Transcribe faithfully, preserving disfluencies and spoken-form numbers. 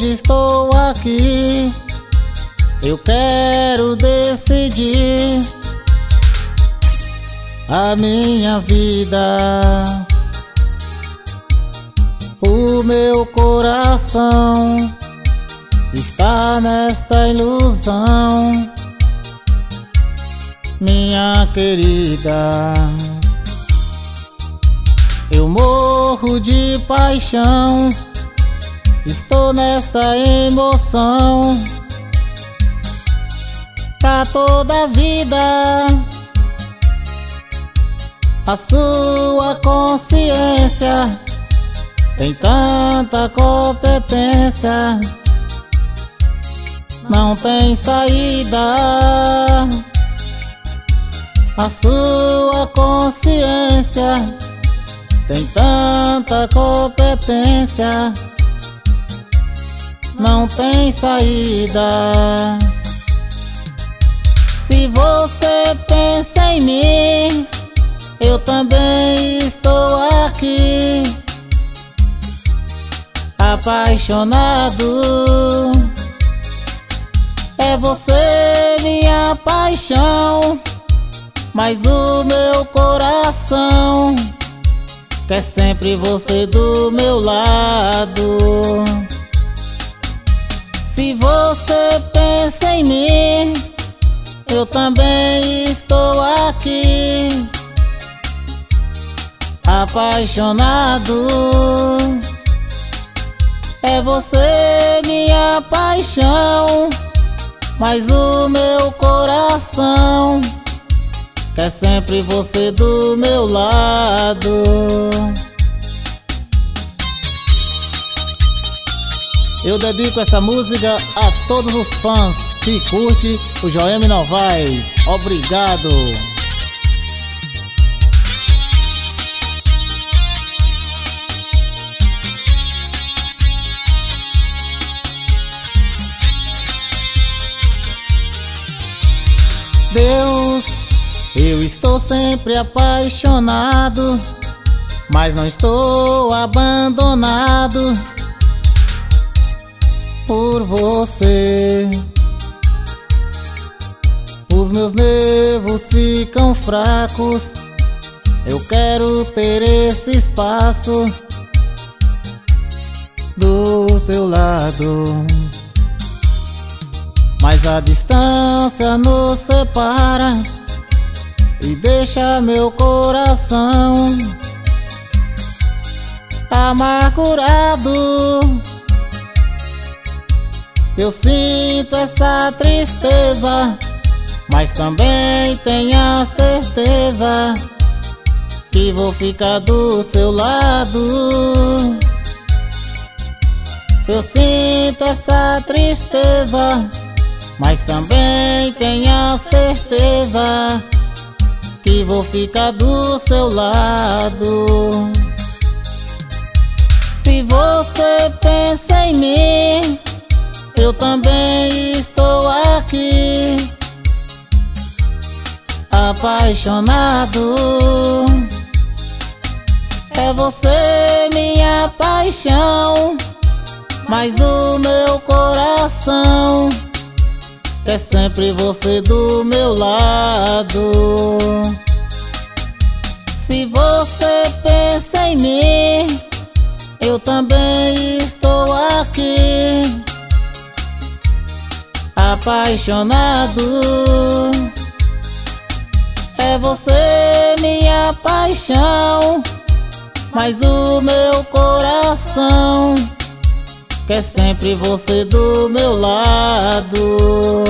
hoje estou aqui. Eu quero decidir a minha vida. O meu coração está nesta ilusão, minha querida. Eu morro de paixão, estou nesta emoção pra toda a vida. A sua consciência tem tanta competência, não tem saída. A sua consciência tem tanta competência, não tem saída. Se você pensa em mim, eu também estou aqui, apaixonado. É você minha paixão, mas o meu coração quer sempre você do meu lado. Se você pensa em mim, eu também estou aqui, apaixonado. É você minha paixão, mas o meu coração quer sempre você do meu lado. Eu dedico essa música a todos os fãs que curte o Joelme Novaes. Obrigado. Deus, eu estou sempre apaixonado, mas não estou abandonado por você. Os meus nervos ficam fracos, eu quero ter esse espaço do teu lado, mas a distância nos separa e deixa meu coração amargurado. Eu sinto essa tristeza, mas também tenha certeza que vou ficar do seu lado. Eu sinto essa tristeza, mas também tenha certeza que vou ficar do seu lado. Se você pensa em mim, eu também estou aqui, apaixonado. É você minha paixão, mas o meu coração quer sempre você do meu lado. Se você pensa em mim, eu também estou aqui, apaixonado. É você minha paixão, mas o meu coração quer sempre você do meu lado.